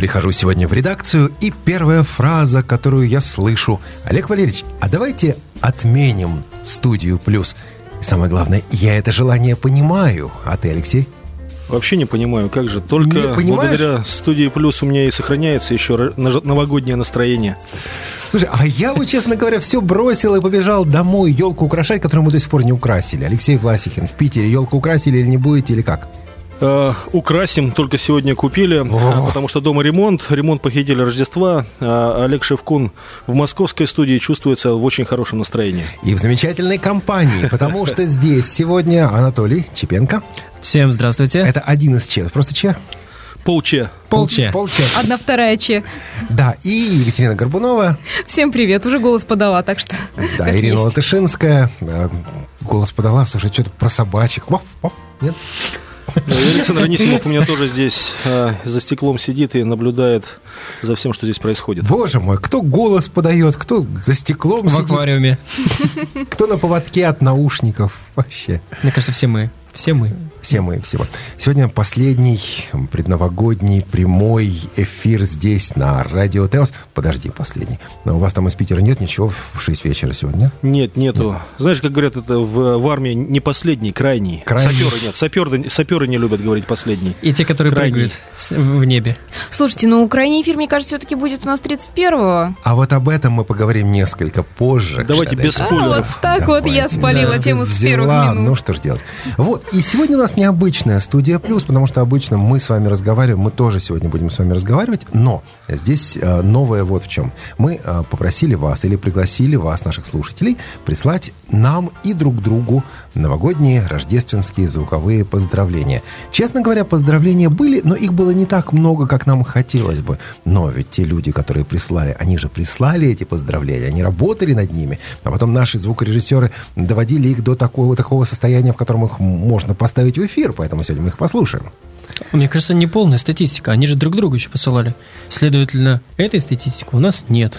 Прихожу сегодня в редакцию, и первая фраза, которую я слышу: Олег Валерьевич, а давайте отменим «Студию Плюс». И самое главное, я это желание понимаю. А ты, Алексей? Вообще не понимаю, как же. Только благодаря «Студии Плюс» у меня и сохраняется еще новогоднее настроение. Слушай, а я вот, честно говоря, все бросил и побежал домой елку украшать, которую мы до сих пор не украсили. Алексей Власихин, в Питере елку украсили или не будете, или как? Украсим, только сегодня купили, потому что дома ремонт похитили Рождества. Олег Шевкун в московской студии чувствуется в очень хорошем настроении. И в замечательной компании, потому что здесь сегодня Анатолий Чепенко. Всем здравствуйте. Это один из Че, просто Че? Полче. 1/2 Че. Да, и Екатерина Горбунова. Всем привет, уже голос подала, так что... Да, Ирина Латышинская. Голос подала, слушай, что-то про собачек. Нет? Александр Анисимов у меня тоже здесь за стеклом сидит и наблюдает за всем, что здесь происходит. Боже мой, кто голос подает, кто за стеклом сидит. В аквариуме. Кто на поводке от наушников. Вообще. Мне кажется, все мы. Сегодня последний предновогодний прямой эфир здесь, на Радио Теос. Подожди, последний. Но у вас там из Питера нет ничего в 6 вечера сегодня? Нету. Знаешь, как говорят, это в армии не последний, крайний. Саперы нет. Саперы не любят говорить последний. И те, которые прыгают в небе. Слушайте, крайний эфир, мне кажется, все-таки будет у нас 31-го. А вот об этом мы поговорим несколько позже. Давайте без спойлеров. Вот так вот я спалила тему с первых минут. Ну что ж делать. Вот, и сегодня у нас необычная «Студия Плюс», потому что обычно мы с вами разговариваем, мы тоже сегодня будем с вами разговаривать, но здесь новое вот в чем. Мы попросили вас или пригласили вас, наших слушателей, прислать нам и друг другу новогодние, рождественские звуковые поздравления. Честно говоря, поздравления были, но их было не так много, как нам хотелось бы. Но ведь те люди, которые прислали, они же прислали эти поздравления, они работали над ними, а потом наши звукорежиссеры доводили их до такого состояния, в котором их можно поставить в эфир, поэтому сегодня мы их послушаем. Мне кажется, не полная статистика. Они же друг другу еще посылали. Следовательно, этой статистики у нас нет.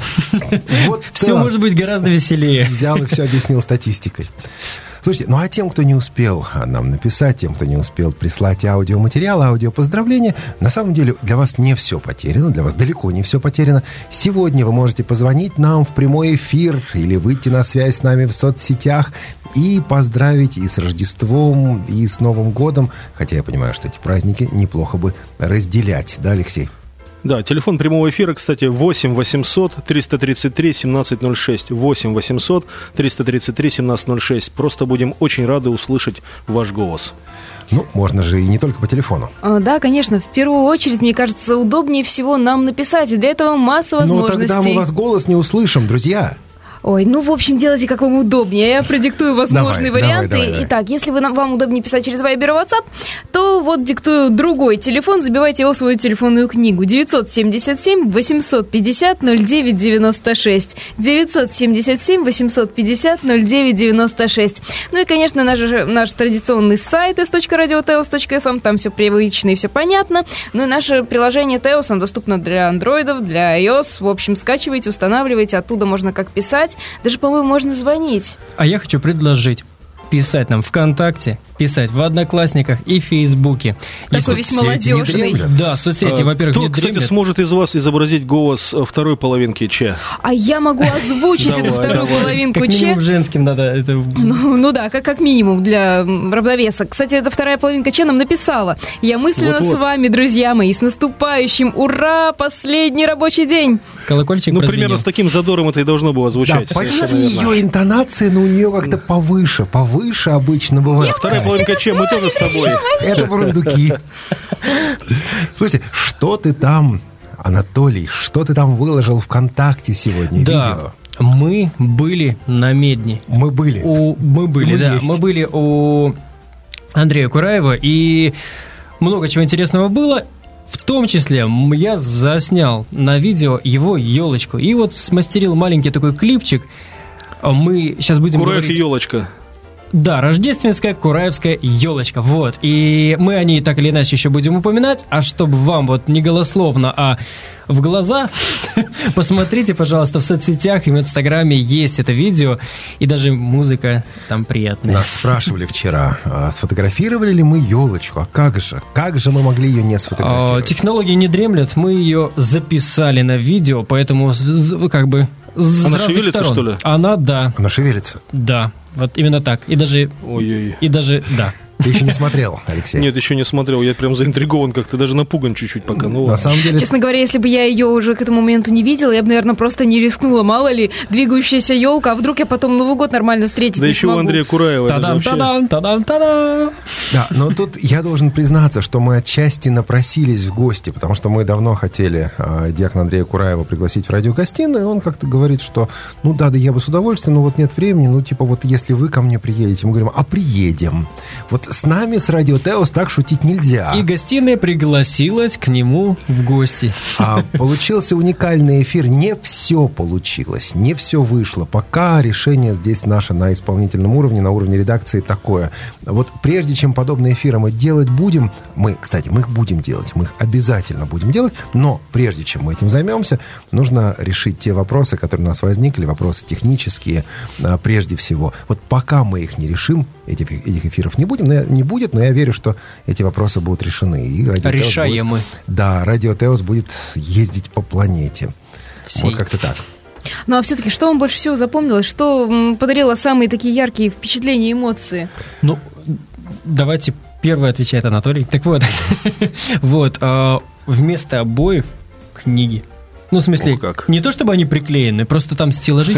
Все может быть гораздо веселее. Взял и все объяснил статистикой. Слушайте, а тем, кто не успел нам написать, тем, кто не успел прислать аудиоматериал, аудиопоздравления, на самом деле для вас не все потеряно, для вас далеко не все потеряно. Сегодня вы можете позвонить нам в прямой эфир или выйти на связь с нами в соцсетях и поздравить и с Рождеством, и с Новым годом. Хотя я понимаю, что эти праздники неплохо бы разделять. Да, Алексей? Да, телефон прямого эфира, кстати, 8 800 333 1706. 8 800 333 1706. Просто будем очень рады услышать ваш голос. Можно же и не только по телефону. Да, конечно. В первую очередь, мне кажется, удобнее всего нам написать. И для этого масса возможностей. Тогда мы вас голос не услышим, друзья. Ой, в общем, делайте, как вам удобнее. Я продиктую возможные варианты. Давай. Итак, если вам удобнее писать через Viber и WhatsApp, то вот диктую другой телефон, забивайте его в свою телефонную книгу. 977 850 0996. 977 850 0996. И, конечно, наш традиционный сайт s.radioteos.fm, там все привычно и все понятно. И наше приложение Teos, оно доступно для андроидов, для iOS. В общем, скачивайте, устанавливайте, оттуда можно как писать. Даже, по-моему, можно звонить. А я хочу предложить писать нам ВКонтакте, писать в Одноклассниках и Фейсбуке. Такой весь молодежный. Да, соцсети, во-первых, не дремлят. Кто, кстати, сможет из вас изобразить голос второй половинки Че? А я могу озвучить эту вторую половинку Че. Как минимум женским надо. Да, как минимум для равновеса. Кстати, эта вторая половинка Че нам написала: я мысленно с вами, друзья мои, с наступающим! Ура! Последний рабочий день! Колокольчик прозвенел. Примерно с таким задором это и должно было звучать. Да, почти ее интонация, но у нее как-то повыше обычно бывает. Вторая половинка Че, мы тоже с тобой. Это бурундуки. Слушайте, что ты там, Анатолий, что ты там выложил ВКонтакте сегодня? Видео? Мы были на Медне. Мы были, да. Мы были у Андрея Кураева, и много чего интересного было. В том числе я заснял на видео его елочку. И вот смастерил маленький такой клипчик. Мы сейчас будем Кураев говорить... и елочка. Да, рождественская кураевская елочка. Вот. И мы о ней так или иначе еще будем упоминать. А чтобы вам вот не голословно, а в глаза, посмотрите, пожалуйста, в соцсетях и в Инстаграме есть это видео, и даже музыка там приятная. Нас спрашивали вчера, сфотографировали ли мы елочку, а как же мы могли ее не сфотографировать? Технологии не дремлят, мы ее записали на видео, поэтому как бы Она шевелится, что ли? Она шевелится? Да, вот именно так. И даже... Ой-ой. И даже, да. Ты еще не смотрел, Алексей? Нет, еще не смотрел. Я прям заинтригован как-то, даже напуган чуть-чуть пока. Ну, на самом деле... Честно говоря, если бы я ее уже к этому моменту не видела, я бы, наверное, просто не рискнула. Мало ли, двигающаяся елка, а вдруг я потом Новый год нормально встретить да не еще смогу. у Андрея Кураева. Да, но тут я должен признаться, что мы отчасти напросились в гости, потому что мы давно хотели диакона Андрея Кураева пригласить в радиогостиную, и он как-то говорит, что да, я бы с удовольствием, но вот нет времени, вот если вы ко мне приедете, мы говорим, а приедем. Вот с нами, с Радио Теос, так шутить нельзя. И гостиная пригласилась к нему в гости. Получился уникальный эфир. Не все получилось, не все вышло. Пока решение здесь наше на исполнительном уровне, на уровне редакции такое. Вот прежде чем подобные эфиры мы делать будем, мы их будем делать, мы их обязательно будем делать, но прежде чем мы этим займемся, нужно решить те вопросы, которые у нас возникли, вопросы технические прежде всего. Вот пока мы их не решим, этих эфиров не будет, но я верю, что эти вопросы будут решены. И решаемы. Радио Теос будет ездить по планете. Всей. Вот как-то так. Ну, а все-таки, что вам больше всего запомнилось? Что подарило самые такие яркие впечатления и эмоции? Давайте первый отвечает Анатолий. Так вот, вместо обоев книги. В смысле, не то чтобы они приклеены, просто там стеллажи.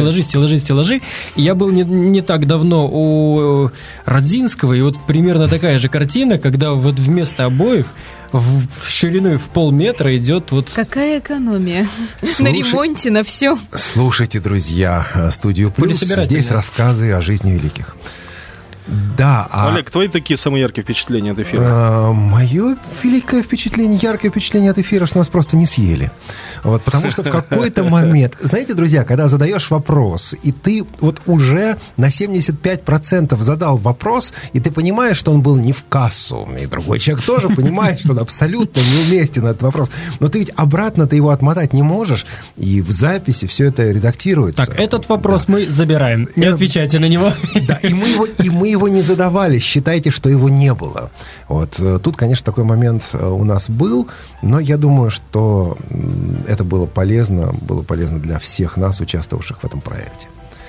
И я был не так давно у Родзинского, и вот примерно такая же картина, когда вот вместо обоев в шириной в полметра идет вот... Какая экономия? На ремонте, на все. Слушайте, друзья, студию «Плюс». Здесь рассказы о жизни великих. Да, Олег, твои такие самые яркие впечатления от эфира? Мое яркое впечатление от эфира, что нас просто не съели. Потому что в какой-то момент, знаете, друзья, когда задаешь вопрос, и ты уже на 75% задал вопрос, и ты понимаешь, что он был не в кассу, и другой человек тоже понимает, что он абсолютно неуместен, этот вопрос, но ты ведь обратно-то его отмотать не можешь, и в записи все это редактируется. Так, этот вопрос мы забираем, не отвечайте на него. Да, и мы его не задавали, считайте, что его не было. Тут, конечно, такой момент у нас был, но я думаю, что это было полезно для всех нас, участвовавших в этом проекте.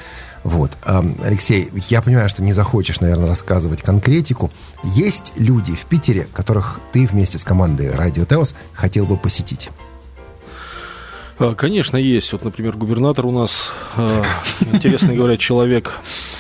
Алексей, я понимаю, что не захочешь, наверное, рассказывать конкретику. Есть люди в Питере, которых ты вместе с командой Радио Теос хотел бы посетить? Конечно, есть. Например, губернатор у нас, интересно говоря, человек.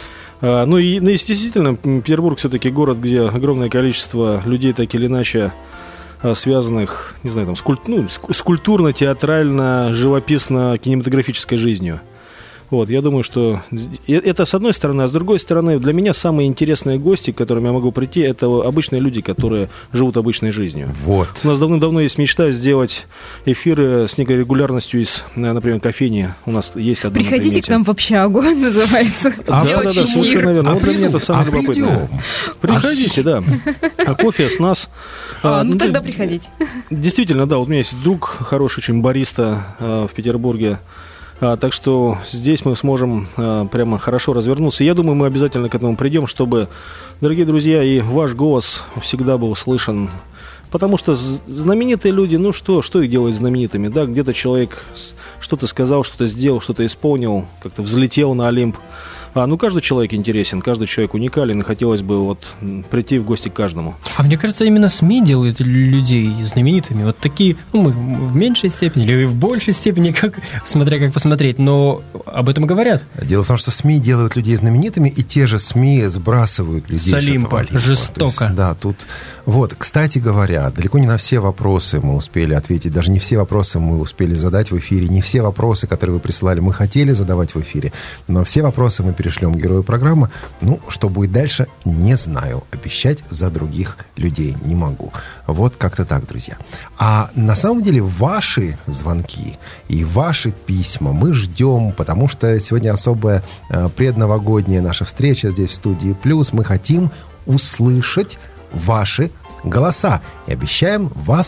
И действительно, Петербург все-таки город, где огромное количество людей, так или иначе, связанных, не знаю, с культурно, театрально, живописно, кинематографической жизнью. Я думаю, что это с одной стороны, а с другой стороны, для меня самые интересные гости, к которым я могу прийти, это обычные люди, которые живут обычной жизнью. У нас давным-давно есть мечта сделать эфиры с некой регулярностью из, например, кофейни. У нас есть одна. Приходите к нам в общагу, называется. Да, совершенно верно. Для меня это самое любопытное. Приходите, да. А кофе с нас. Тогда приходите. Действительно, да. У меня есть друг хороший, очень бариста в Петербурге. Так что здесь мы сможем прямо хорошо развернуться. Я думаю, мы обязательно к этому придем, чтобы, дорогие друзья, и ваш голос всегда был услышан. Потому что знаменитые люди, что их делать знаменитыми? Да, где-то человек что-то сказал, что-то сделал, что-то исполнил, как-то взлетел на Олимп. Каждый человек интересен, каждый человек уникален, и хотелось бы прийти в гости к каждому. А мне кажется, именно СМИ делают людей знаменитыми. Такие, мы в меньшей степени или в большей степени, смотря как посмотреть, но об этом говорят. Дело в том, что СМИ делают людей знаменитыми, и те же СМИ сбрасывают людей с Олимпа. Жестоко. Есть, да, тут... Кстати говоря, далеко не на все вопросы мы успели ответить, даже не все вопросы мы успели задать в эфире, не все вопросы, которые вы присылали, мы хотели задавать в эфире, но все вопросы мы перешлем герою программы. Что будет дальше, не знаю. Обещать за других людей не могу. Как-то так, друзья. А на самом деле ваши звонки и ваши письма мы ждем, потому что сегодня особая предновогодняя наша встреча здесь в студии «Плюс». Мы хотим услышать ваши голоса и обещаем вас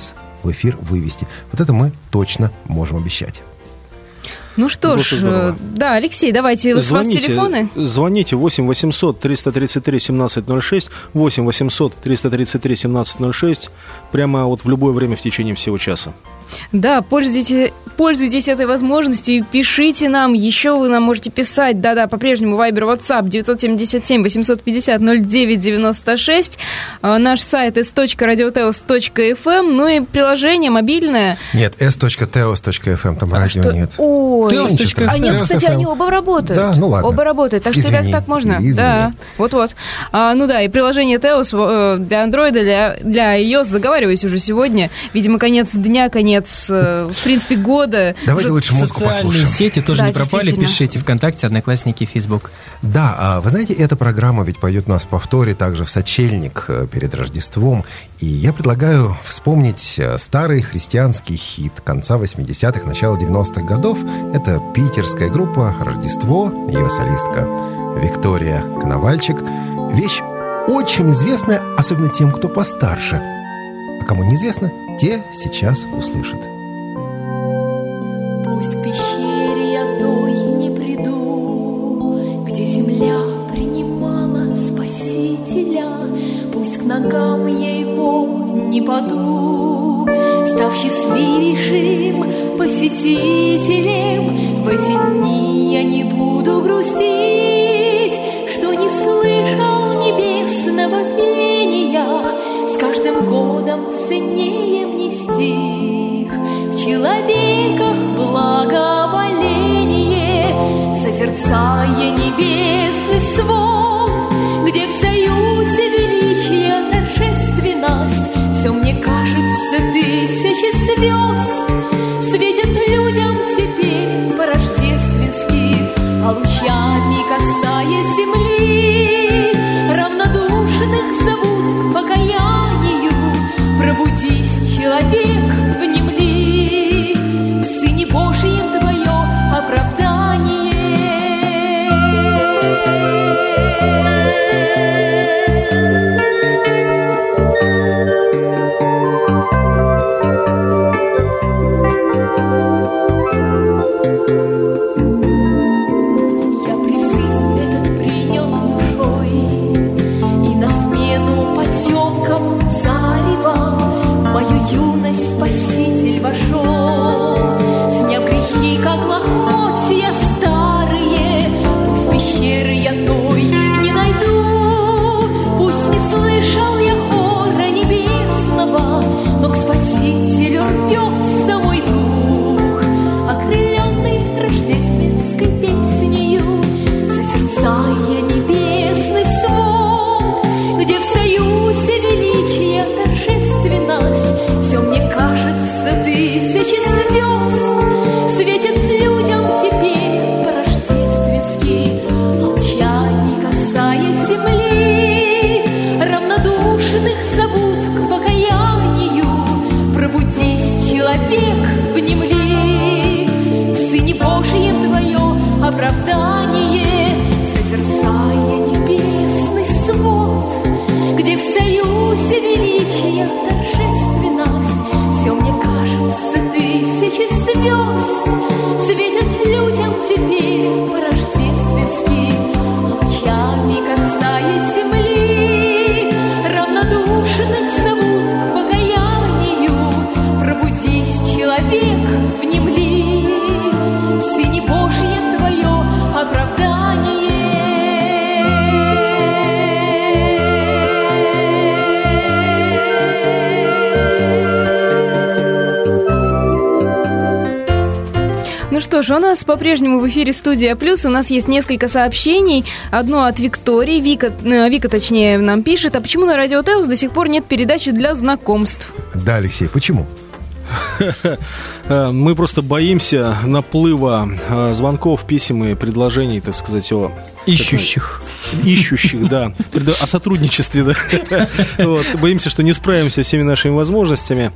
в эфир вывести. Вот это мы точно можем обещать. Ну что ж, да, Алексей, давайте с вас телефоны. Звоните 8 800 333 1706, 8 800 333 1706, прямо вот в любое время в течение всего часа. Да, пользуйтесь этой возможностью, пишите нам, еще вы нам можете писать, да-да, по-прежнему Viber, WhatsApp 977-851-0996, наш сайт s.radioteos.fm, ну и приложение мобильное. Нет, s.teos.fm, там радио нет. Ой, а нет, кстати, они оба работают. Да, ну ладно. Оба работают, так что так можно. Извини. Да, вот-вот. Ну да, и приложение Teos для Android, для iOS, заговариваюсь уже сегодня, видимо, конец дня, конец, в принципе, года. Давайте лучше музыку послушаем. Социальные сети тоже не пропали, пишите ВКонтакте, Одноклассники, Фейсбук. Да, вы знаете, эта программа ведь пойдет у нас в повторе также в сочельник перед Рождеством. И я предлагаю вспомнить старый христианский хит конца 80-х, начала 90-х годов. Это питерская группа «Рождество», ее солистка Виктория Коновальчик. Вещь очень известная, особенно тем, кто постарше. А кому неизвестно, те сейчас услышат. Пусть к пещере я той не приду, где земля принимала Спасителя. Пусть к ногам я его не паду, став счастливейшим посетителем. В эти дни я не буду грустить, что не слышал небесного пения. С каждым годом ценнее мне стих, в человеках благоволение, созерцая небесный свод, где в союзе величия торжественность. Все мне кажется, тысячи звезд светят людям теперь по-рождественски, а лучами касаясь земли, равнодушных зовут к покаянию. Пробудись, человек, внемли, в Сыне Божьем твое оправдание. Я призыв этот принял душой, и на смену потемкам заревам в мою юность Спаситель вошел, сняв грехи, как лохмотья старые. Пусть пещеры я той не найду, пусть не слышал я хора небесного, но к Спасителю рвется мой дух, окрыленный рождественской песнею, созерцая небесный свод, где в союзе величия торжественность. Все мне кажется, тысячи звезд светят людям теперь по-рождественски, лучами касаясь земли, равнодушных зовут к покаянию. Пробудись, человек, внемли, в Сыне Божьем твое оправдание, созерцая небесный свод, где в союзе величия торжественность. Все мне кажется, тысячи звезд светят людям теперь по-рождественски, лучами касаясь земли, равнодушных зовут к покаянию. Пробудись, человек, внемли, в Сыне Божьем твое оправдание. Ну что ж, у нас по-прежнему в эфире «Студия Плюс». У нас есть несколько сообщений. Одно от Виктории. Вика, точнее, нам пишет: а почему на Радио Теос до сих пор нет передачи для знакомств? Да, Алексей, почему? Мы просто боимся наплыва звонков, писем и предложений, так сказать, ищущих. ищущих, да, о сотрудничестве, да. Вот, боимся, что не справимся со всеми нашими возможностями.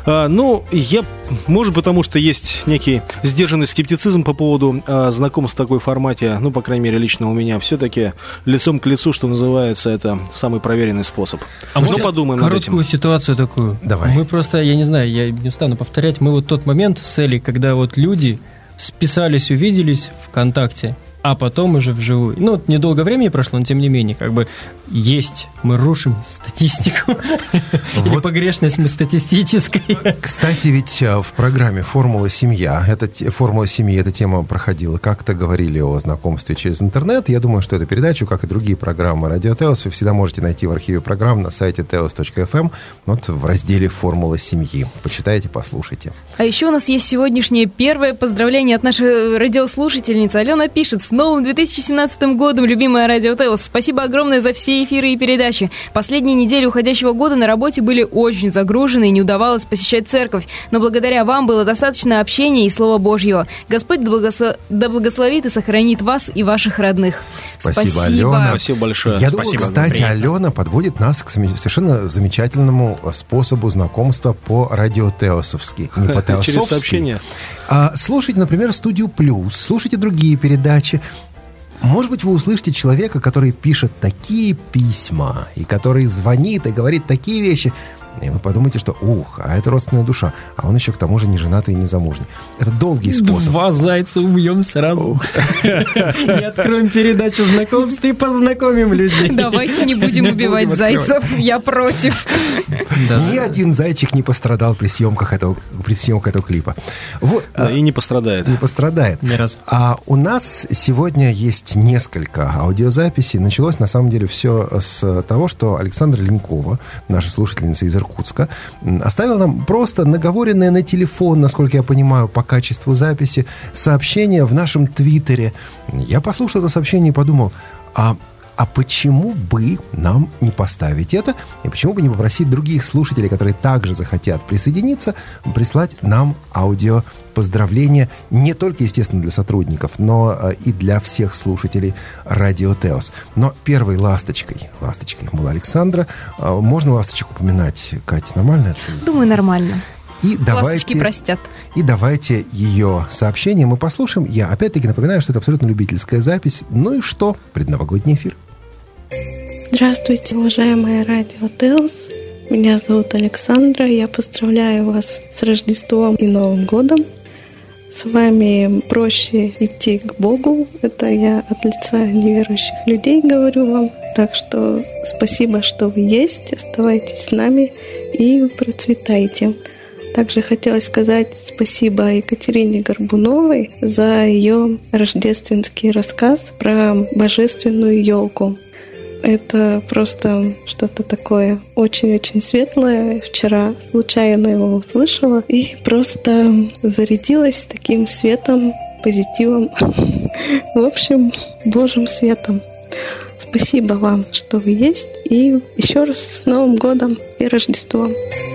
Может, потому что есть некий сдержанный скептицизм по поводу знакомств в такой формате, по крайней мере, лично у меня, все-таки лицом к лицу, что называется, это самый проверенный способ. Подумаем над этим. Короткую ситуацию такую. Давай. Мы просто, я не знаю, я не устану повторять, мы вот тот момент с Элей, когда вот люди списались, увиделись ВКонтакте, а потом уже вживую. Недолго времени прошло, но тем не менее, мы рушим статистику. Или погрешность мы статистической. Кстати, ведь в программе «Формула семьи» эта тема проходила. Как-то говорили о знакомстве через интернет. Я думаю, что эту передачу, как и другие программы «Радио Теос», вы всегда можете найти в архиве программ на сайте teos.fm, в разделе «Формула семьи». Почитайте, послушайте. А еще у нас есть сегодняшнее первое поздравление от нашей радиослушательницы. Алена пишет: с новым 2017 годом, любимая Радио Теос. Спасибо огромное за все эфиры и передачи. Последние недели уходящего года на работе были очень загружены и не удавалось посещать церковь. Но благодаря вам было достаточно общения и Слова Божьего. Господь да благословит и сохранит вас и ваших родных. Спасибо, Алена. Спасибо большое. Я думаю, кстати, Алена подводит нас к совершенно замечательному способу знакомства по-радиотеосовски. Не по-теосовски. Через сообщение. Слушайте, например, «Студию Плюс», слушайте другие передачи. Может быть, вы услышите человека, который пишет такие письма, и который звонит и говорит такие вещи, и вы подумаете, что а это родственная душа, а он еще к тому же не женатый и не замужний. Это долгий способ. 2 зайца убьем сразу. И откроем передачу знакомств и познакомим людей. Давайте не будем убивать зайцев, я против. Ни один зайчик не пострадал при съемках этого клипа. И не пострадает. Не пострадает. Ни разу. А у нас сегодня есть несколько аудиозаписей. Началось, на самом деле, все с того, что Александра Ленкова, наша слушательница из Иркутска, оставила нам просто наговоренное на телефон, насколько я понимаю, по качеству записи, сообщение в нашем Твиттере. Я послушал это сообщение и подумал, а почему бы нам не поставить это? И почему бы не попросить других слушателей, которые также захотят присоединиться, прислать нам аудио поздравления не только, естественно, для сотрудников, но и для всех слушателей Радио Теос. Но первой ласточкой была Александра. Можно ласточек упоминать, Катя, нормально? Думаю, нормально. Ласточки простят. И давайте ее сообщение мы послушаем. Я опять-таки напоминаю, что это абсолютно любительская запись. Ну и что? Предновогодний эфир. Здравствуйте, уважаемая Радио Теос. Меня зовут Александра. Я поздравляю вас с Рождеством и Новым годом. С вами проще идти к Богу. Это я от лица неверующих людей говорю вам. Так что спасибо, что вы есть. Оставайтесь с нами и процветайте. Также хотелось сказать спасибо Екатерине Горбуновой за ее рождественский рассказ про божественную елку. Это просто что-то такое очень-очень светлое. Вчера случайно его услышала и просто зарядилась таким светом, позитивом, в общем, Божьим светом. Спасибо вам, что вы есть. И еще раз с Новым годом и Рождеством.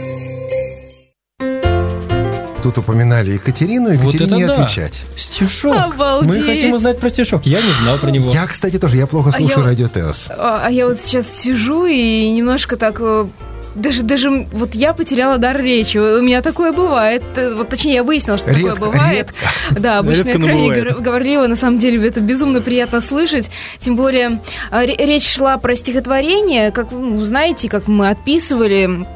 Тут упоминали Екатерину, Екатерине отвечать. Стишок. Обалдеть. Мы хотим узнать про стишок. Я не знал про него. Я, кстати, тоже. Я плохо слушаю Радио Теос. А я вот сейчас сижу и немножко так... Даже вот я потеряла дар речи. У меня такое бывает. Точнее, я выяснила, что такое бывает. Редко. Да, обычно я крайне говорлива. На самом деле, это безумно приятно слышать. Тем более, речь шла про стихотворение. Как вы знаете, как мы отписывали...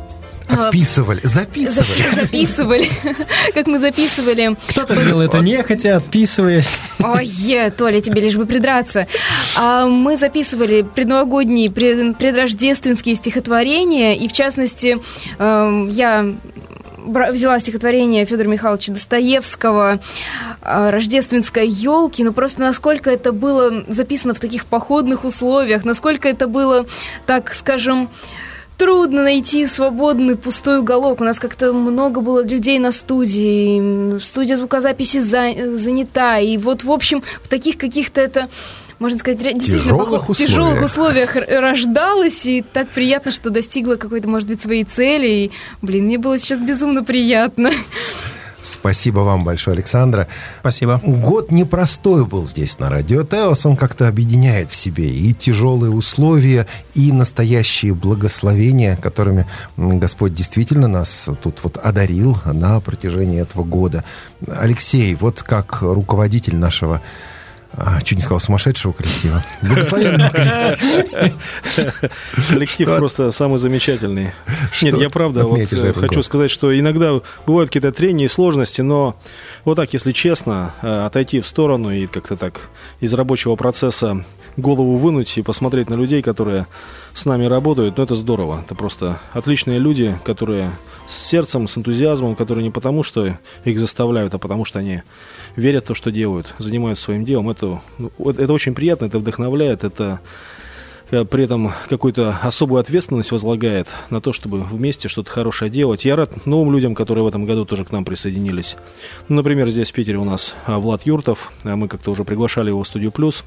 Записывали. Как мы записывали. Кто-то делал это нехотя, отписываясь. Ой, Толя, тебе лишь бы придраться. Мы записывали предновогодние, предрождественские стихотворения. И, в частности, я взяла стихотворение Федора Михайловича Достоевского «Рождественской елки». Но просто насколько это было записано в таких походных условиях, насколько это было, так скажем... Трудно найти свободный пустой уголок. У нас как-то много было людей на студии. Студия звукозаписи занята. И вот, в общем, в таких каких-то это, можно сказать, действительно тяжелых условиях рождалась. И так приятно, что достигла какой-то, может быть, своей цели. И, мне было сейчас безумно приятно. Спасибо вам большое, Александра. Спасибо. Год непростой был здесь, на Радио Теос. Он как-то объединяет в себе и тяжелые условия, и настоящие благословения, которыми Господь действительно нас тут вот одарил на протяжении этого года. Алексей, вот как руководитель нашего, чуть не сказал, сумасшедшего коллектива, благословенного коллектива. Коллектив просто самый замечательный. Нет, я правда хочу сказать, что иногда бывают какие-то трения и сложности, но вот так, если честно, отойти в сторону и как-то так из рабочего процесса голову вынуть и посмотреть на людей, которые с нами работают, это здорово. Это просто отличные люди, которые с сердцем, с энтузиазмом, которые не потому, что их заставляют, а потому, что они верят в то, что делают, занимаются своим делом. Это очень приятно, это вдохновляет, это при этом какую-то особую ответственность возлагает на то, чтобы вместе что-то хорошее делать. Я рад новым людям, которые в этом году тоже к нам присоединились. Например, здесь в Питере у нас Влад Юртов, мы как-то уже приглашали его в «Студию Плюс».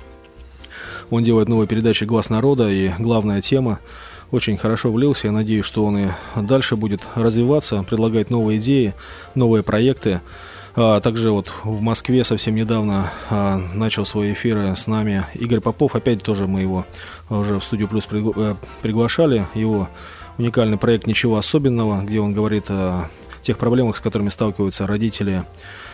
Он делает новые передачи «Глаз народа», и главная тема. Очень хорошо влился, я надеюсь, что он и дальше будет развиваться, предлагать новые идеи, новые проекты. Также вот в Москве совсем недавно начал свои эфиры с нами Игорь Попов. Опять тоже мы его уже в «Студию Плюс» приглашали. Его уникальный проект «Ничего особенного», где он говорит о тех проблемах, с которыми сталкиваются родители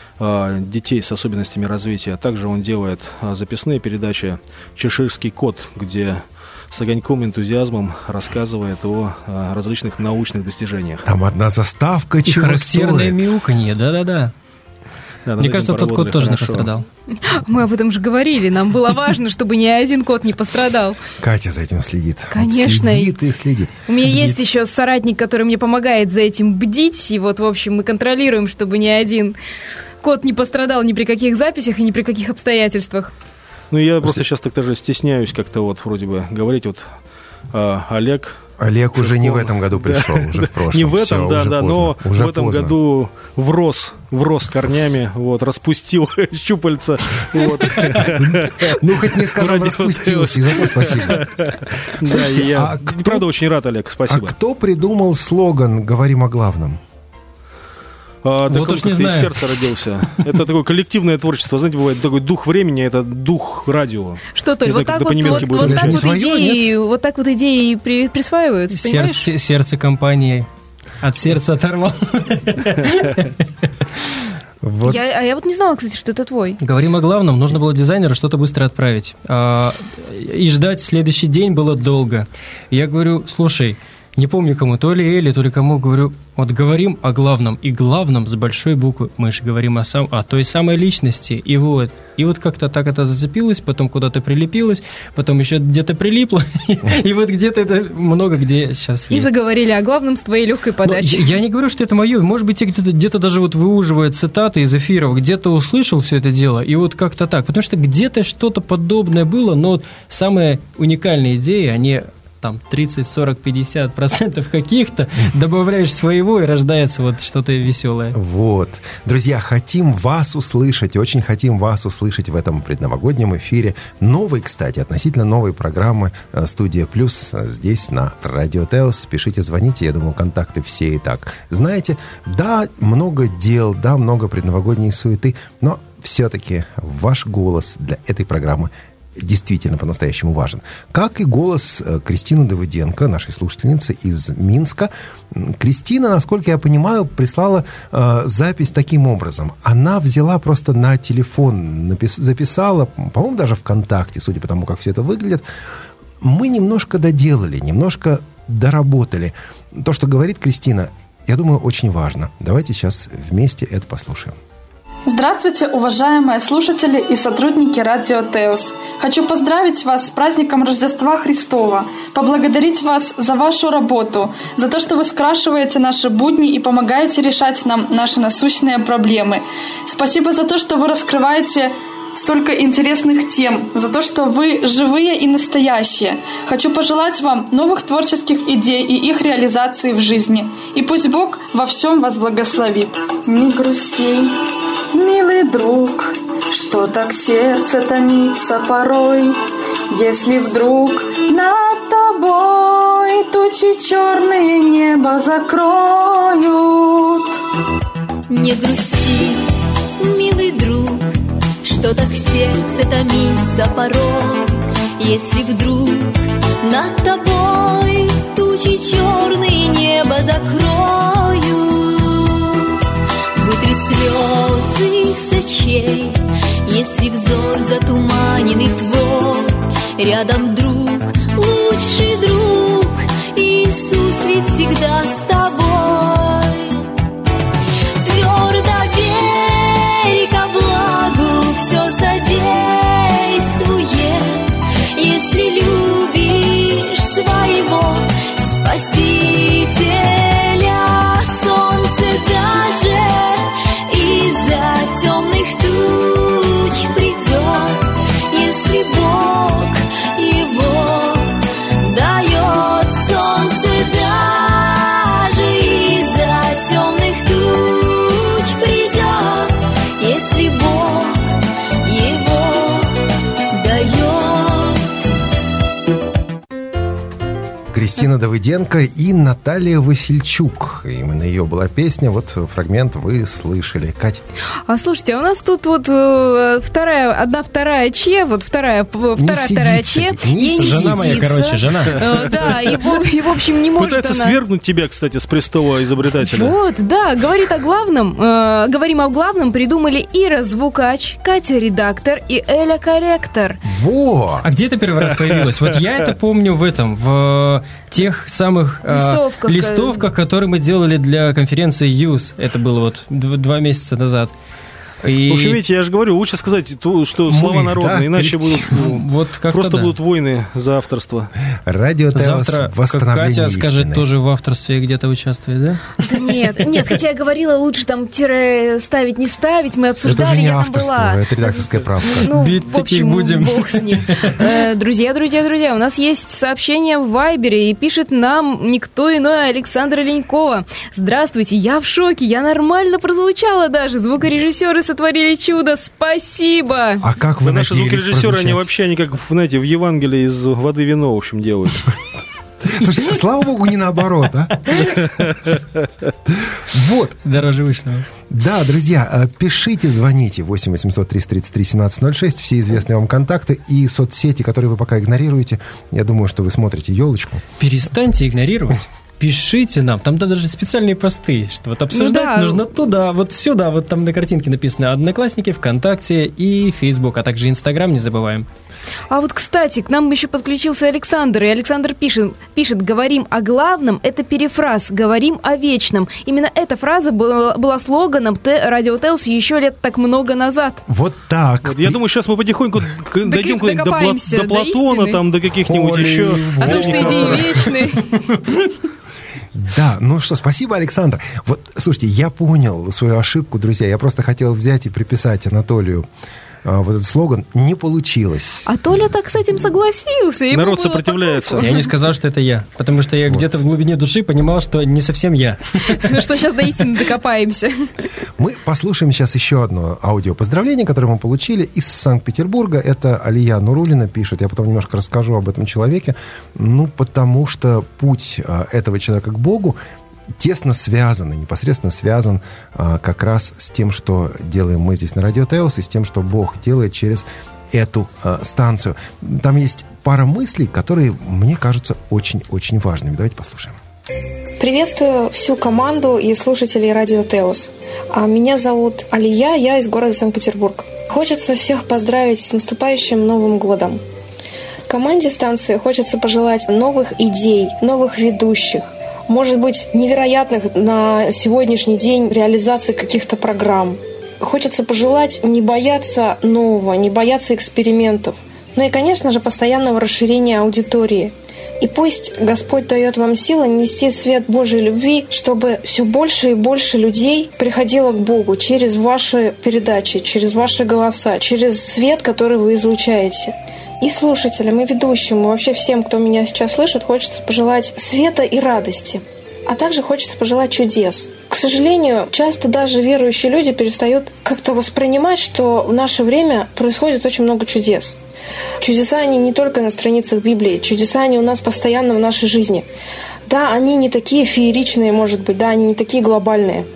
детей с особенностями развития. Также он делает записные передачи «Чеширский кот», где с огоньком, энтузиазмом рассказывает о различных научных достижениях. Там одна заставка, чего характерное стоит. мяуканье, да-да-да. Мне кажется, тот кот тоже не пострадал. Мы об этом же говорили. Нам было важно, чтобы ни один кот не пострадал. Катя за этим следит. Конечно. Следит и следит. У меня есть еще соратник, который мне помогает за этим бдить. И вот, в общем, мы контролируем, чтобы ни один кот не пострадал ни при каких записях и ни при каких обстоятельствах. Ну, я просто сейчас так даже стесняюсь как-то вот вроде бы говорить. Вот Олег уже не в этом году пришел, уже в прошлом. Не в этом, все, да, но уже в этом поздно. году врос корнями, вот, распустил щупальца. Вот. Ну, хоть не сказал, распустился, и за то спасибо. Слушайте, я правда очень рад, Олег, спасибо. А кто придумал слоган «Говорим о главном»? Так вот уж не знаю. Из сердца родился. Это такое коллективное творчество. Знаете, бывает такой дух времени, это дух радио. Что, Толь, вот так вот идеи присваиваются, сердце компании от сердца оторвал. Вот. Я вот не знала, кстати, что это твой. Говорим о главном. Нужно было дизайнеру что-то быстро отправить. И ждать следующий день было долго. Я говорю, слушай, не помню кому, то ли Элли, то ли кому, говорю, вот говорим о главном, и главном с большой буквы, мы же говорим о той самой личности, и вот как-то так это зацепилось, потом куда-то прилепилось, потом еще где-то прилипло, и вот где-то это много где сейчас есть. И заговорили о главном с твоей легкой подачи. Я не говорю, что это мое, может быть, где-то даже вот выуживая цитаты из эфиров, где-то услышал все это дело, и вот как-то так, потому что где-то что-то подобное было, но вот самые уникальные идеи, они там 30, 40, 50% каких-то, добавляешь своего, и рождается вот что-то веселое. Вот. Друзья, хотим вас услышать, очень хотим вас услышать в этом предновогоднем эфире. Новый, кстати, относительно новой программы «Студия Плюс» здесь на Радио Теос. Пишите, звоните, я думаю, контакты все и так знаете. Да, много дел, да, много предновогодней суеты, но все-таки ваш голос для этой программы действительно по-настоящему важен. Как и голос Кристины Давыденко, нашей слушательницы из Минска. Кристина, насколько я понимаю, прислала запись таким образом. Она взяла просто на телефон, записала, по-моему, даже ВКонтакте, судя по тому, как все это выглядит. Мы немножко доделали, немножко доработали. То, что говорит Кристина, я думаю, очень важно. Давайте сейчас вместе это послушаем. Здравствуйте, уважаемые слушатели и сотрудники Радио Теос. Хочу поздравить вас с праздником Рождества Христова, поблагодарить вас за вашу работу, за то, что вы скрашиваете наши будни и помогаете решать нам наши насущные проблемы. Спасибо за то, что вы раскрываете столько интересных тем, за то, что вы живые и настоящие. Хочу пожелать вам новых творческих идей и их реализации в жизни. И пусть Бог во всем вас благословит. Не грусти, милый друг, что так сердце томится порой, если вдруг над тобой тучи черные небо закроют. Не грусти, милый друг, что так сердце томится порой, если вдруг над тобой тучи черные небо закроют. Вытри слезы с очей, если взор затуманенный твой. Рядом друг, лучший друг, Иисус ведь всегда с тобой. Твердо верь ко благу, все содействует, если любишь своего Спасителя. Солнце даже из-за темных туч придет, если Бог его дает. Солнце даже из-за темных туч придет, если Бог его дает. Кристина Давыденко и Наталья Васильчук. Именно ее была песня. Вот фрагмент вы слышали. Кать? А слушайте, у нас тут вот вторая Че, вот вторая Че. Жена моя, короче, жена. Да, и в общем не может пытается она... свергнуть тебя, кстати, с престола изобретателя. Вот, да, говорим о главном, придумали Ира звукач, Катя редактор и Эля корректор. Во! А где это первый раз появилось? Вот я это помню в тех самых листовках, которые мы делали для конференции ЮЗ. Это было вот 2 месяца назад. И... В общем, видите, я же говорю, лучше сказать, что слова народные, иначе будут просто будут войны за авторство. Радио ТЭОС, завтра Катя скажет, тоже в авторстве где-то участвует, да? Да нет, хотя я говорила, лучше там тире ставить, не ставить, мы обсуждали, это уже не я там авторство, была. Это редакторская правка. Ну, бить в общем, будем. Бог с ним. Друзья, у нас есть сообщение в Вайбере, и пишет нам никто иной, Александра Ленькова. Здравствуйте, я в шоке, я нормально прозвучала даже, звукорежиссеры сотворили чудо, спасибо. А как вы наши звукорежиссеры, они как, знаете, в Евангелии из воды вино, в общем, делают. Слушай, слава богу, не наоборот, а? Вот. Дороже вышло. Да, друзья, пишите, звоните 8 800 333 1706, все известные вам контакты и соцсети, которые вы пока игнорируете. Я думаю, что вы смотрите «Елочку». Перестаньте игнорировать. Пишите нам, там даже специальные посты, что вот обсуждать нужно туда, вот сюда, вот там на картинке написано «Одноклассники», «ВКонтакте» и «Фейсбук», а также «Инстаграм» не забываем. А вот, кстати, к нам еще подключился Александр, и Александр пишет «Говорим о главном» — это перефраз «Говорим о вечном». Именно эта фраза была слоганом Радио ТЭОС еще лет так много назад. Вот так. Вот, я думаю, сейчас мы потихоньку дойдем до Платона, там, до каких-нибудь еще. А то, что идеи вечные. Да, ну что, спасибо, Александр. Вот, слушайте, я понял свою ошибку, друзья. Я просто хотел взять и приписать Анатолию вот этот слоган. Не получилось. А Толя так с этим согласился. Народ сопротивляется. Я не сказал, что это я, потому что я где-то в глубине души понимал, что не совсем я. Ну что, сейчас до истины докопаемся. Мы послушаем сейчас еще одно аудиопоздравление, которое мы получили из Санкт-Петербурга. Это Алия Нурулина пишет. Я потом немножко расскажу об этом человеке. Ну, потому что путь этого человека к Богу тесно связан и непосредственно связан как раз с тем, что делаем мы здесь на Радио ТЭОС, и с тем, что Бог делает через эту станцию. Там есть пара мыслей, которые мне кажутся очень-очень важными. Давайте послушаем. Приветствую всю команду и слушателей Радио ТЭОС. Меня зовут Алия, я из города Санкт-Петербург. Хочется всех поздравить с наступающим Новым годом. Команде станции хочется пожелать новых идей, новых ведущих, может быть, невероятных на сегодняшний день реализации каких-то программ. Хочется пожелать не бояться нового, не бояться экспериментов. Ну и, конечно же, постоянного расширения аудитории. И пусть Господь дает вам силы нести свет Божьей любви, чтобы все больше и больше людей приходило к Богу через ваши передачи, через ваши голоса, через свет, который вы излучаете. И слушателям, и ведущим, и вообще всем, кто меня сейчас слышит, хочется пожелать света и радости. А также хочется пожелать чудес. К сожалению, часто даже верующие люди перестают как-то воспринимать, что в наше время происходит очень много чудес. Чудеса, они не только на страницах Библии, чудеса, они у нас постоянно в нашей жизни. Да, они не такие фееричные, может быть, да, они не такие глобальные.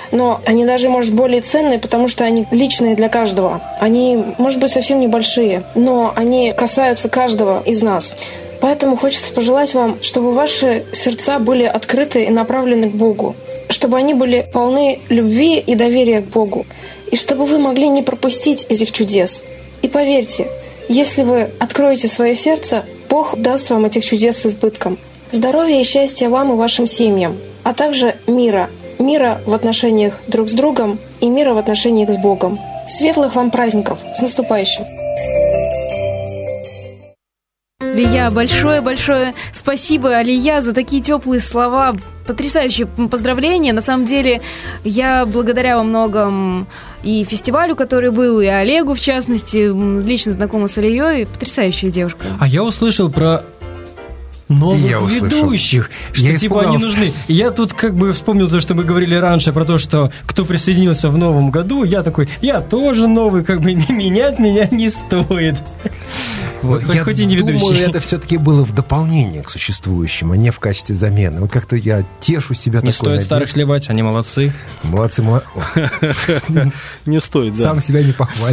но они даже, может, более ценные, потому что они личные для каждого. Они, может быть, совсем небольшие, но они касаются каждого из нас. Поэтому хочется пожелать вам, чтобы ваши сердца были открыты и направлены к Богу, чтобы они были полны любви и доверия к Богу, и чтобы вы могли не пропустить этих чудес. И поверьте, если вы откроете свое сердце, Бог даст вам этих чудес с избытком. Здоровья и счастья вам и вашим семьям, а также мира. Мира в отношениях друг с другом и мира в отношениях с Богом. Светлых вам праздников! С наступающим! Алия, большое-большое спасибо, Алия, за такие теплые слова, потрясающие поздравления. На самом деле, я благодаря во многом и фестивалю, который был, и Олегу, в частности, лично знакома с Алией, потрясающая девушка. А я услышал про новых ведущих, что типа они нужны. Я тут как бы вспомнил то, что мы говорили раньше про то, что кто присоединился в новом году, я такой, я тоже новый, как бы менять меня не стоит. Вот, я думаю, это все-таки было в дополнение к существующим, а не в качестве замены. Вот как-то я тешу себя не такой. Не стоит старых сливать, они молодцы. Молодцы. Не стоит, да. Сам себя не похвалишь.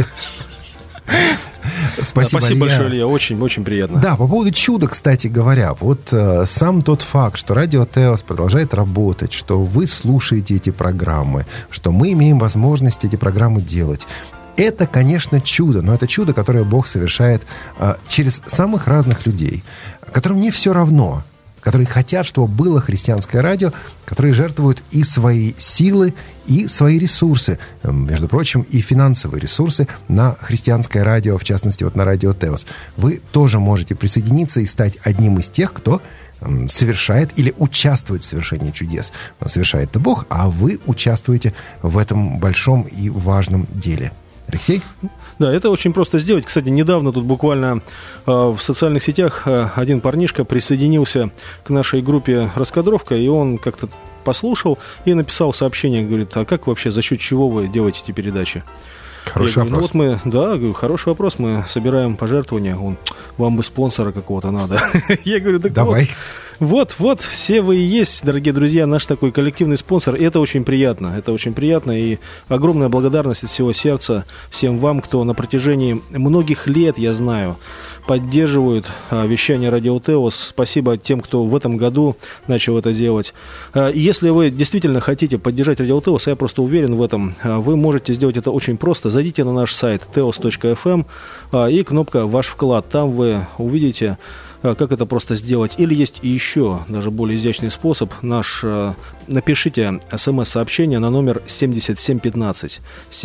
Спасибо большое, Илья, очень приятно. Да, по поводу чуда, кстати говоря, вот сам тот факт, что Радио Теос продолжает работать, что вы слушаете эти программы, что мы имеем возможность эти программы делать, это, конечно, чудо, но это чудо, которое Бог совершает через самых разных людей, которым не все равно, которые хотят, чтобы было христианское радио, которые жертвуют и свои силы, и свои ресурсы, между прочим, и финансовые ресурсы на христианское радио, в частности, вот на Радио Теос. Вы тоже можете присоединиться и стать одним из тех, кто совершает или участвует в совершении чудес. Совершает это Бог, а вы участвуете в этом большом и важном деле. Алексей? Да, это очень просто сделать. Кстати, недавно тут буквально в социальных сетях один парнишка присоединился к нашей группе «Раскадровка», и он как-то послушал и написал сообщение, говорит, а как вообще, за счет чего вы делаете эти передачи? Хороший вопрос. Хороший вопрос. Мы собираем пожертвования. Вам бы спонсора какого-то надо. Я говорю, так давай. Вот, все вы и есть, дорогие друзья, наш такой коллективный спонсор. И это очень приятно. И огромная благодарность от всего сердца всем вам, кто на протяжении многих лет, я знаю, поддерживают вещание Радио Теос. Спасибо тем, кто в этом году начал это делать. И если вы действительно хотите поддержать Радио Теос, я просто уверен в этом, вы можете сделать это очень просто. Зайдите на наш сайт teos.fm и кнопка «Ваш вклад». Там вы увидите, как это просто сделать. Или есть и еще даже более изящный способ. Напишите смс-сообщение на номер 7715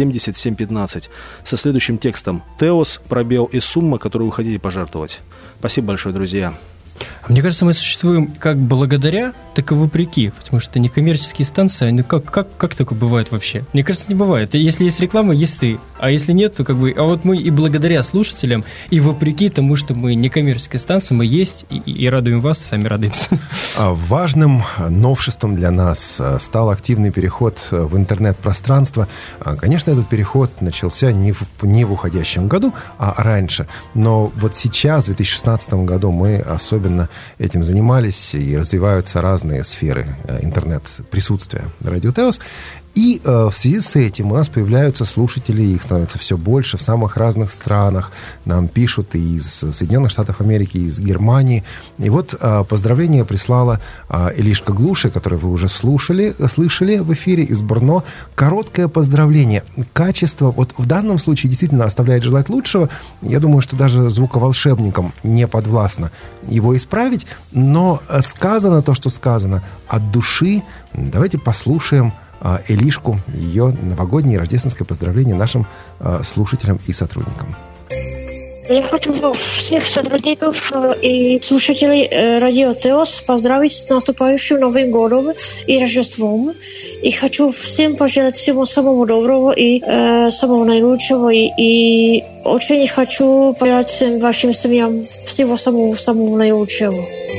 7715 со следующим текстом: «Теос, пробел и сумма, которую вы хотите пожертвовать». Спасибо большое, друзья. Мне кажется, мы существуем как благодаря, так и вопреки, потому что некоммерческие станции, ну как такое бывает вообще? Мне кажется, не бывает. Если есть реклама, есть ты, а если нет, то как бы... А вот мы и благодаря слушателям, и вопреки тому, что мы некоммерческая станция, мы есть и радуем вас, сами радуемся. Важным новшеством для нас стал активный переход в интернет-пространство. Конечно, этот переход начался не в уходящем году, а раньше. Но вот сейчас, в 2016 году, мы особенно этим занимались, и развиваются разные сферы интернет-присутствия Радио Теос. И в связи с этим у нас появляются слушатели, их становится все больше в самых разных странах. Нам пишут и из Соединенных Штатов Америки, и из Германии. И вот поздравление прислала Элишка Глуши, которую вы уже слышали в эфире, из Брно. Короткое поздравление. Качество вот в данном случае действительно оставляет желать лучшего. Я думаю, что даже звуковолшебникам не подвластно его исправить. Но сказано то, что сказано от души. Давайте послушаем Элишку, ее новогоднее рождественское поздравление нашим слушателям и сотрудникам. Я хочу всех сотрудников и слушателей Радио Теос поздравить с наступающим Новым годом и Рождеством. И хочу всем пожелать всего самого доброго и самого наилучшего. И очень хочу пожелать всем вашим семьям всего самого наилучшего.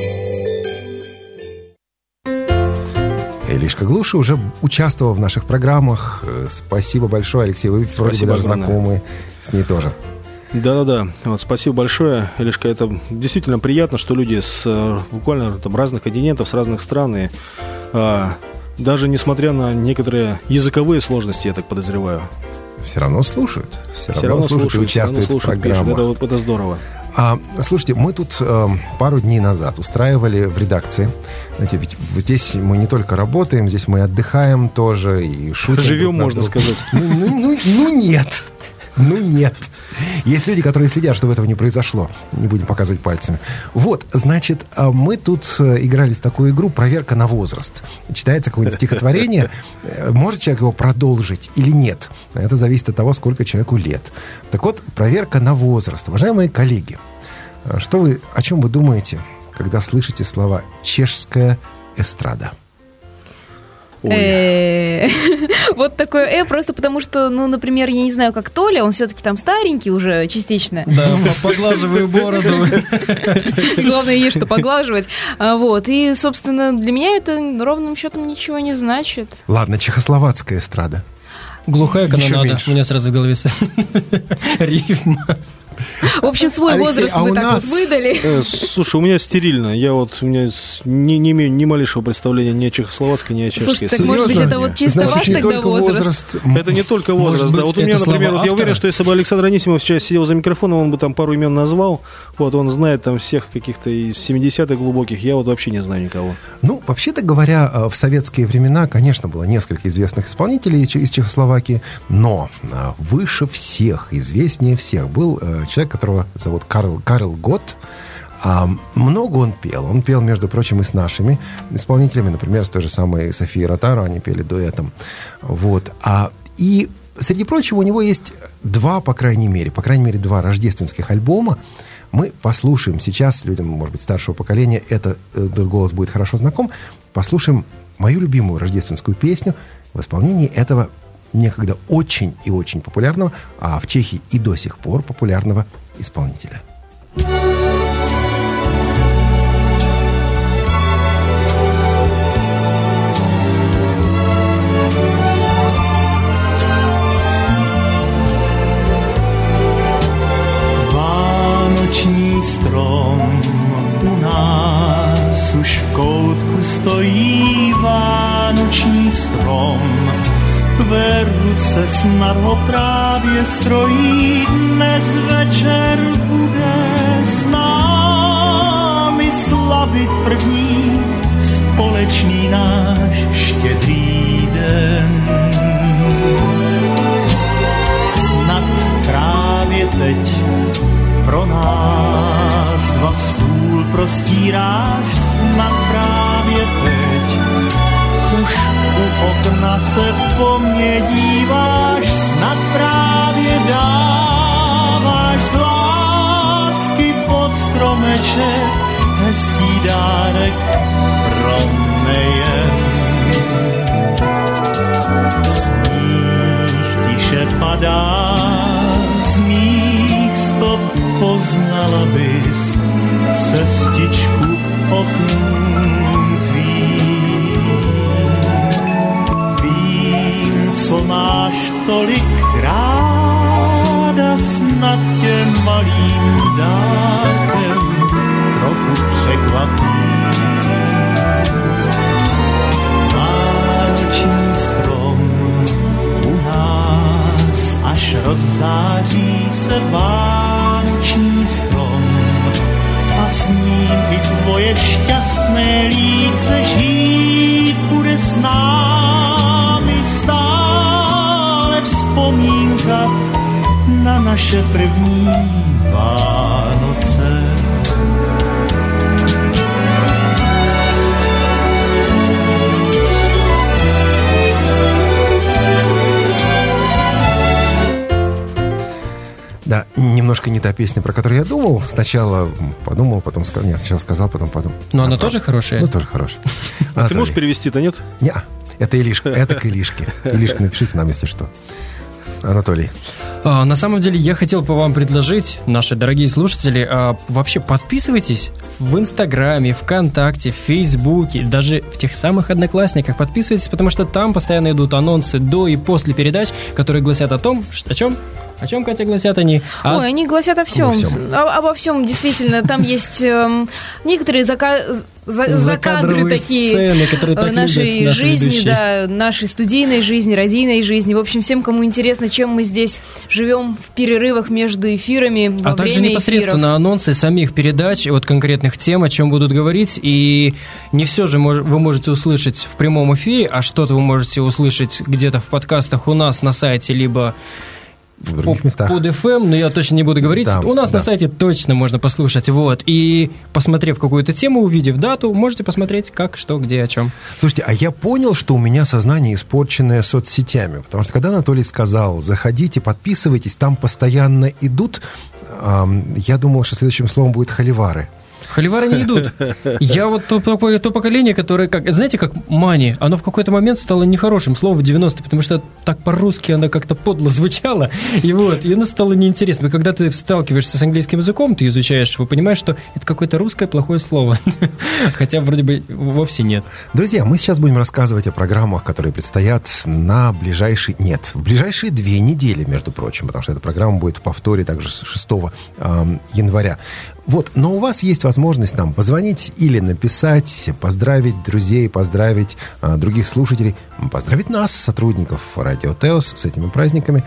Элишка Глуши уже участвовала в наших программах. Спасибо большое, Алексей. Вы вроде бы даже знакомы с ней тоже. Да. Вот, спасибо большое, Элишка. Это действительно приятно, что люди с буквально там разных континентов, с разных стран, и Даже несмотря на некоторые языковые сложности, я так подозреваю. Все равно слушают. Все равно слушают и участвуют в программах. Это здорово. Слушайте, мы тут пару дней назад устраивали в редакции. Знаете, ведь здесь мы не только работаем, здесь мы отдыхаем тоже и шутим. Живем, можно сказать. Нет. Нет. Есть люди, которые следят, чтобы этого не произошло. Не будем показывать пальцами. Вот, значит, мы тут играли в такую игру «Проверка на возраст». Читается какое-нибудь стихотворение, может человек его продолжить или нет. Это зависит от того, сколько человеку лет. Так вот, проверка на возраст. Уважаемые коллеги, о чем вы думаете, когда слышите слова «чешская эстрада»? Вот такое просто потому что, например, я не знаю, как Толя, он все-таки там старенький уже частично. Да, поглаживаю бороду. Главное, есть что поглаживать. Вот, и, собственно, для меня это ровным счетом ничего не значит. Ладно, чехословацкая эстрада. Глухая канонада. У меня сразу в голове рифма. В общем, свой возраст вы так вот выдали. Слушай, у меня стерильно. У меня не имею ни малейшего представления ни о чехословацкой, ни о чешской. Слушай, так может быть это вот чисто ваш тогда возраст? Это не только возраст. Да. Вот у меня, например, я уверен, что если бы Александр Анисимов сейчас сидел за микрофоном, он бы там пару имен назвал. Вот он знает там всех каких-то из 70-х глубоких. Я вот вообще не знаю никого. Вообще-то говоря, в советские времена, конечно, было несколько известных исполнителей из Чехословакии, но выше всех, известнее всех был человек, которого зовут Карл Готт. Много он пел. Он пел, между прочим, и с нашими исполнителями, например, с той же самой Софией Ротару, они пели дуэтом. Вот. И, среди прочего, у него есть по крайней мере, два рождественских альбома. Мы послушаем сейчас, людям, может быть, старшего поколения, этот голос будет хорошо знаком, послушаем мою любимую рождественскую песню в исполнении этого некогда очень и очень популярного, а в Чехии и до сих пор популярного исполнителя. Vánoční strom u nás už v koutku stojí, vánoční strom. Tvé ruce snad ho právě strojí, dnes večer bude s námi slavit první společný náš štědrý den. Snad právě teď pro nás dva stůl prostíráš, snad právě teď už u okna se po mně díváš, snad právě dáváš z lásky pod stromeček hezký dárek pro nejen. Sníh tiše padá, z mých stop poznala bys cestičku oknům tvým. Vím, co máš tolik ráda, snad tě malým dárkem trochu překvapí. Vánoční strom u nás, až rozzáří se vánoční strom a s ním i tvoje šťastné líce žít bude s námi stále vzpomínka na naše první Vánoce. Да, немножко не та песня, про которую я думал. Сначала подумал, потом сказал. Нет, сначала сказал, потом подумал. Но она тоже хорошая? Ну, тоже хорошая. А ты можешь перевести-то, нет? Нет, это Илишка, это к Илишке. Илишка, напишите нам, если что. Анатолий. На самом деле, я хотел бы вам предложить, наши дорогие слушатели, вообще подписывайтесь в Инстаграме, ВКонтакте, в Фейсбуке, даже в тех самых Одноклассниках. Подписывайтесь, потому что там постоянно идут анонсы до и после передач, которые гласят о том, о чем? О чем, Катя, гласят они? Ой, они гласят о всем. Обо всем, действительно. Там есть некоторые за кадры такие сцены, которые так нашей жизни, ведущие. да, нашей студийной жизни, радийной жизни. В общем, всем, кому интересно, чем мы здесь живем в перерывах между эфирами, во время также непосредственно эфиров. анонсы самих передач, от конкретных тем, о чем будут говорить. И не все же вы можете услышать в прямом эфире, а что-то вы можете услышать где-то в подкастах у нас на сайте, либо в других местах. Под FM, но я точно не буду говорить. Да, у нас на сайте точно можно послушать. Вот. И посмотрев какую-то тему, увидев дату, можете посмотреть, как, что, где, о чем. Слушайте, а я понял, что у меня сознание испорченное соцсетями. Потому что когда Анатолий сказал, заходите, подписывайтесь, там постоянно идут, я думал, что следующим словом будет холивары. Холивары не идут. Я вот то поколение, которое, знаете, как мани, оно в какой-то момент стало нехорошим словом в 90-е, потому что так по-русски оно как-то подло звучало, и оно стало неинтересным. И когда ты сталкиваешься с английским языком, ты изучаешь его, понимаешь, что это какое-то русское плохое слово. Хотя вроде бы вовсе нет. Друзья, мы сейчас будем рассказывать о программах, которые предстоят в ближайшие 2 недели, между прочим, потому что эта программа будет в повторе также с 6 января. Но у вас есть возможность нам позвонить или написать, поздравить друзей, поздравить других слушателей, поздравить нас, сотрудников Радио Теос, с этими праздниками.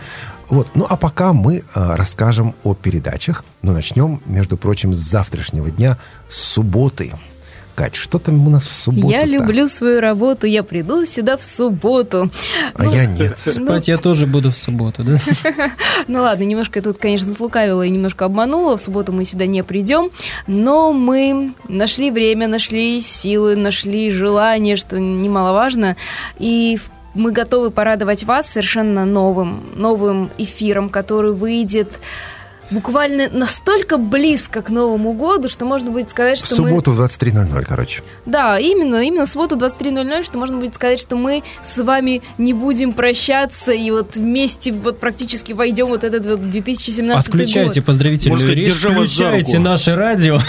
А пока мы расскажем о передачах. Но начнем, между прочим, с завтрашнего дня, с субботы. Кать, что там у нас в субботу? Я люблю свою работу, я приду сюда в субботу. Я нет. Спать я тоже буду в субботу, да? Ну ладно, немножко я тут, конечно, слукавила и немножко обманула. В субботу мы сюда не придем, но мы нашли время, нашли силы, нашли желание, что немаловажно, и мы готовы порадовать вас совершенно новым эфиром, который выйдет буквально настолько близко к Новому году, что можно будет сказать, что в субботу в 23:00, короче. Да, именно в субботу в 23:00, что можно будет сказать, что мы с вами не будем прощаться и вместе практически войдем в этот 2017 год. Отключайте поздравительную речь, включайте наше радио.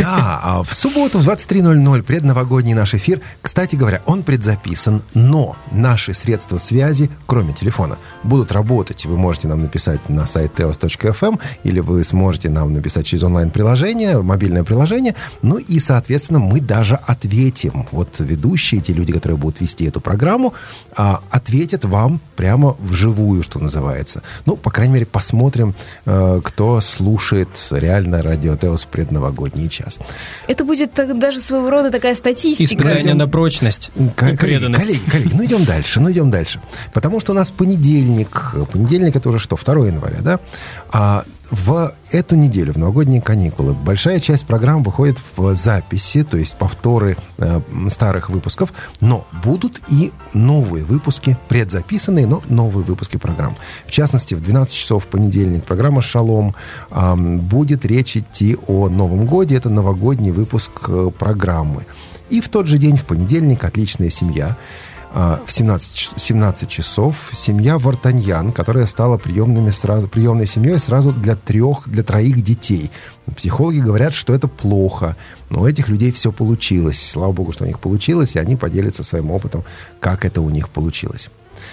Да, в субботу в 23:00 предновогодний наш эфир. Кстати говоря, он предзаписан, но наши средства связи, кроме телефона, будут работать. Вы можете нам написать на сайт teos.fm или вы сможете нам написать через онлайн-приложение, мобильное приложение. И, соответственно, мы даже ответим. Ведущие, те люди, которые будут вести эту программу, ответят вам прямо вживую, что называется. По крайней мере, посмотрим, кто слушает реально Радио Теос в предновогодний час. Это будет даже своего рода такая статистика. Испытание на прочность и преданность. Коллеги, идем дальше. Потому что у нас понедельник. Понедельник — это уже что, 2 января, да? В эту неделю, в новогодние каникулы, большая часть программ выходит в записи, то есть повторы старых выпусков, но будут и новые выпуски, предзаписанные, но новые выпуски программ. В частности, в 12 часов в понедельник программа «Шалом». Будет речь идти о Новом годе, это новогодний выпуск программы. И в тот же день, в понедельник, «Отличная семья». В 17 часов семья Вартаньян, которая стала приемной семьей сразу для 3 детей. Психологи говорят, что это плохо, но у этих людей все получилось. Слава богу, что у них получилось, и они поделятся своим опытом, как это у них получилось.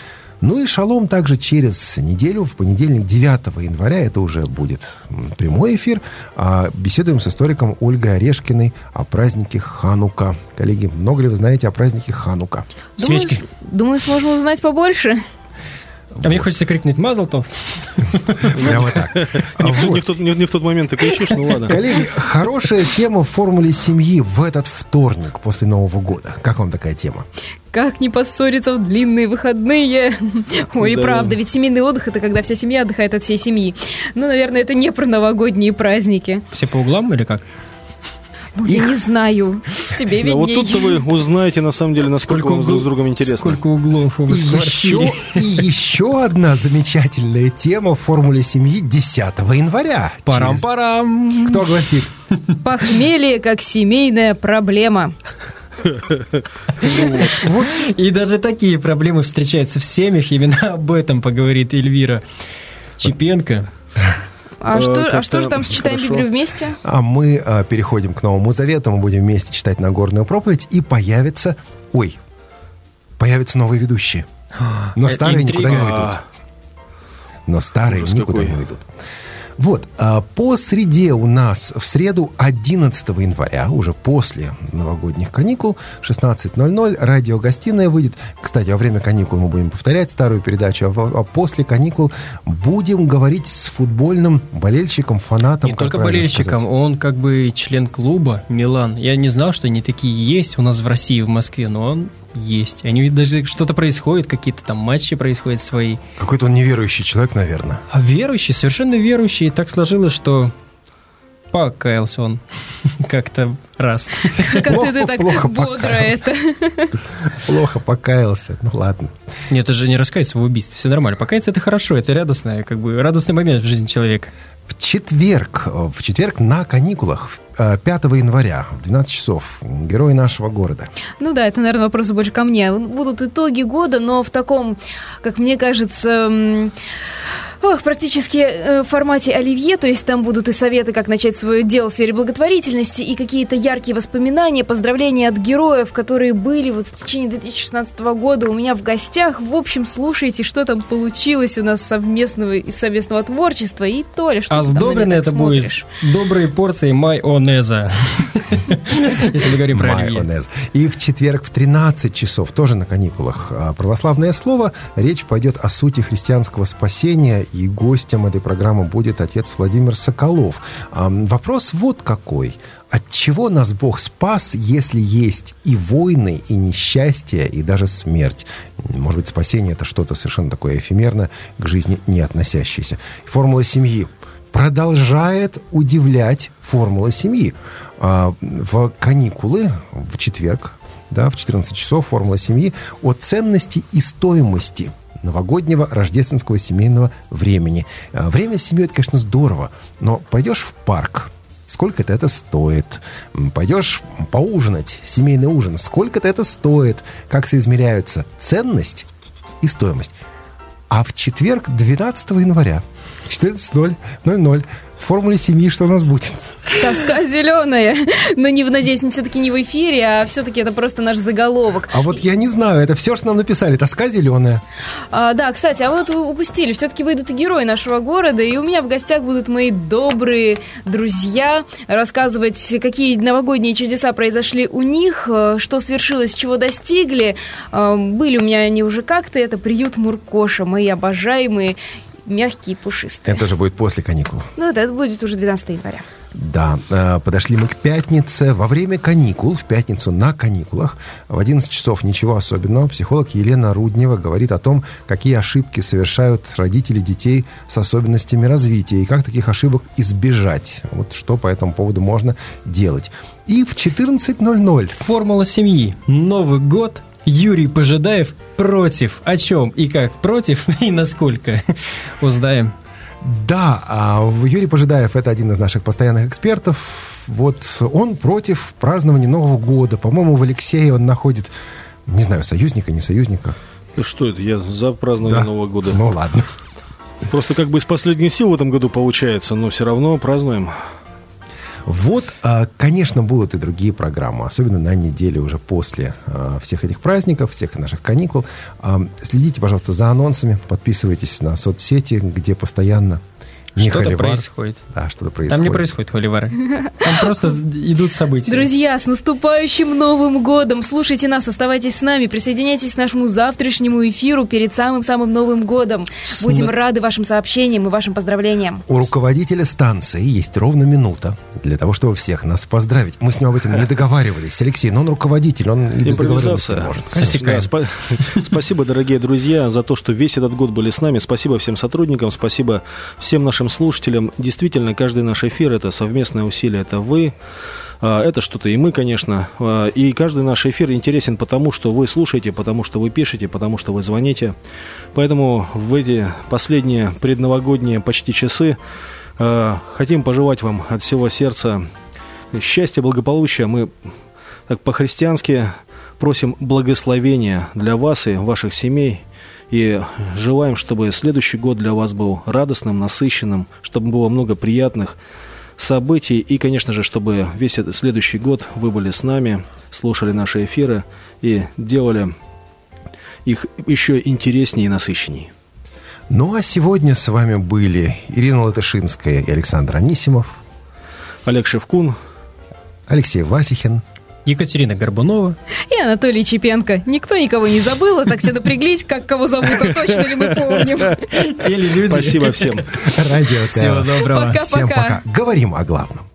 И «Шалом» также через неделю, в понедельник, 9 января, это уже будет прямой эфир, беседуем с историком Ольгой Орешкиной о празднике Ханука. Коллеги, много ли вы знаете о празднике Ханука? Свечки. Думаю, сможем узнать побольше. Мне хочется крикнуть «Мазал тов». Прямо так. Не в тот момент ты кричишь, ладно. Коллеги, хорошая тема в формуле семьи в этот вторник после Нового года. Как вам такая тема? Как не поссориться в длинные выходные? Ой, да. Правда, ведь семейный отдых — это когда вся семья отдыхает от всей семьи. Наверное, это не про новогодние праздники. Все по углам или как? Я не знаю. Тебе виднее. Вот тут-то вы узнаете, на самом деле, насколько вам друг с другом интересно. Сколько углов у вас в квартире. И еще одна замечательная тема в формуле семьи 10 января. Парам-парам. Кто гласит? Похмелье как семейная проблема. И даже такие проблемы встречаются в семьях. Именно об этом поговорит Эльвира Чепенко. А что же там с «Читаем Библию вместе»? Мы переходим к Новому Завету, мы будем вместе читать Нагорную проповедь, и появятся новые ведущие. Но старые никуда не уйдут. Вот, по среде у нас в среду 11 января, уже после новогодних каникул, 16:00, радиогостиная выйдет. Кстати, во время каникул мы будем повторять старую передачу, а после каникул будем говорить с футбольным болельщиком, фанатом. Не только болельщиком, он как бы член клуба «Милан». Я не знал, что они такие есть у нас в России, в Москве, но он есть. Они даже что-то происходит, какие-то там матчи происходят свои. Какой-то он неверующий человек, наверное. А верующий, совершенно верующий. И так сложилось, что покаялся он как-то раз. Как ты так бодро это. Плохо покаялся. Ну ладно. Нет, это же не раскаяться в убийстве. Все нормально. Покаяться — это хорошо, это радостное, как бы радостный момент в жизни человека. В четверг на каникулах, 5 января в 12 часов, герои нашего города. Ну да, это, наверное, вопросы больше ко мне. Будут итоги года, но в таком, как мне кажется, практически в формате оливье, то есть там будут и советы, как начать свое дело в сфере благотворительности, и какие-то яркие воспоминания, поздравления от героев, которые были вот в течение 2016 года у меня в гостях. В общем, слушайте, что там получилось у нас из совместного творчества, и Толя, что ты там на меня так смотришь? Будет добрые порции майонеза, если мы говорим про оливье. И в четверг в 13 часов, тоже на каникулах, православное слово, речь пойдет о сути христианского спасения, и гостем этой программы будет отец Владимир Соколов. Вопрос вот какой. От чего нас Бог спас, если есть и войны, и несчастье, и даже смерть? Может быть, спасение — это что-то совершенно такое эфемерное, к жизни не относящееся. Формула семьи продолжает удивлять, формула семьи. В каникулы, в четверг, в 14 часов, формула семьи о ценности и стоимости новогоднего, рождественского, семейного времени. Время с семьей — это, конечно, здорово, но пойдешь в парк, сколько-то это стоит. Пойдешь поужинать, семейный ужин, сколько-то это стоит. Как соизмеряются ценность и стоимость. А в четверг, 12 января, 14:00, в формуле семьи что у нас будет? Тоска зеленая. Но надеюсь, все-таки не в эфире, а все-таки это просто наш заголовок. А вот я не знаю, это все, что нам написали. Тоска зеленая. Да, кстати, а вот упустили. Все-таки выйдут и герои нашего города, и у меня в гостях будут мои добрые друзья рассказывать, какие новогодние чудеса произошли у них, что свершилось, чего достигли. Были у меня они уже как-то. Это приют Муркоша, мои обожаемые, мягкие, пушистые. Это же будет после каникул. Ну, это будет уже 12 января. Да, подошли мы к пятнице. Во время каникул, в пятницу на каникулах, в 11 часов ничего особенного. Психолог Елена Руднева говорит о том, какие ошибки совершают родители детей с особенностями развития и как таких ошибок избежать. Вот что по этому поводу можно делать. И в 14:00 формула семьи. Новый год. Юрий Пожидаев против. О чем и как против, и насколько, узнаем. Да, Юрий Пожидаев — это один из наших постоянных экспертов. Вот он против празднования Нового года. По-моему, в Алексее он находит, не знаю, союзника, не союзника. Что это? Я за празднование Нового года. Ну ладно. Просто как бы из последних сил в этом году получается, но все равно празднуем. Вот, конечно, будут и другие программы, особенно на неделе уже после всех этих праздников, всех наших каникул. Следите, пожалуйста, за анонсами, подписывайтесь на соцсети, где постоянно что-то происходит. Да, что-то происходит. Там не происходит холивары. Там просто идут события. Друзья, с наступающим Новым годом! Слушайте нас, оставайтесь с нами, присоединяйтесь к нашему завтрашнему эфиру перед самым-самым Новым годом. Будем рады вашим сообщениям и вашим поздравлениям. У руководителя станции есть ровно минута для того, чтобы всех нас поздравить. Мы с ним об этом не договаривались. Алексей, но он руководитель, он и без договоренности может. Спасибо, дорогие друзья, за то, что весь этот год были с нами. Спасибо всем сотрудникам, спасибо всем нашим слушателям. Действительно, каждый наш эфир — это совместное усилие, это вы, это что-то и мы, конечно. И каждый наш эфир интересен потому, что вы слушаете, потому что вы пишете, потому что вы звоните. Поэтому в эти последние предновогодние почти часы хотим пожелать вам от всего сердца счастья, благополучия. Мы так по-христиански просим благословения для вас и ваших семей. И желаем, чтобы следующий год для вас был радостным, насыщенным, чтобы было много приятных событий. И, конечно же, чтобы весь этот следующий год вы были с нами, слушали наши эфиры и делали их еще интереснее и насыщеннее. Ну, а сегодня с вами были Ирина Латышинская и Александр Анисимов, Олег Шевкун, Алексей Власихин, Екатерина Горбунова и Анатолий Чепенко. Никто никого не забыл, а так все напряглись, как кого зовут, а точно ли мы помним. Телелюди. Спасибо всем. Радио. Всего доброго. Пока-пока. Всем пока. Говорим о главном.